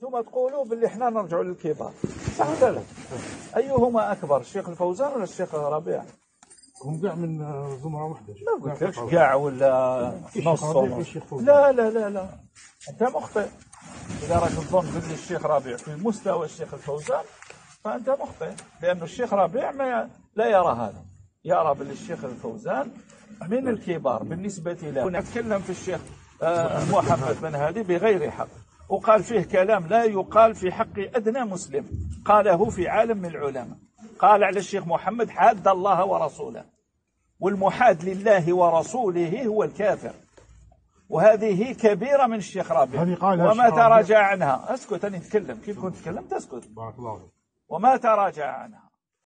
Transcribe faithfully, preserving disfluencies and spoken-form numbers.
ثم تقولوا باللي احنا نرجعوا للكبار، صح ولا لا؟ ايهما اكبر، الشيخ الفوزان ولا الشيخ ربيع؟ هم كاع من زمره واحده. ما قلتلكش كاع ولا نص. لا لا لا لا، انت مخطئ. اذا راك تظن باللي الشيخ ربيع في مستوى الشيخ الفوزان فانت مخطئ، لأن الشيخ ربيع ما لا يرى هذا، يرى باللي الشيخ الفوزان من الكبار بالنسبه له. نتكلم في الشيخ محمد بن هادي بغير حق، وقال فيه كلام لا يقال في حق أدنى مسلم، قاله في عالم من العلماء. قال على الشيخ محمد حاد الله ورسوله، والمحاد لله ورسوله هو الكافر، وهذه كبيرة من الشيخ ربيع وما تراجع عنها. اسكت، أنا أتكلم كيف كنت تكلمت، اسكت. وما تراجع عنها.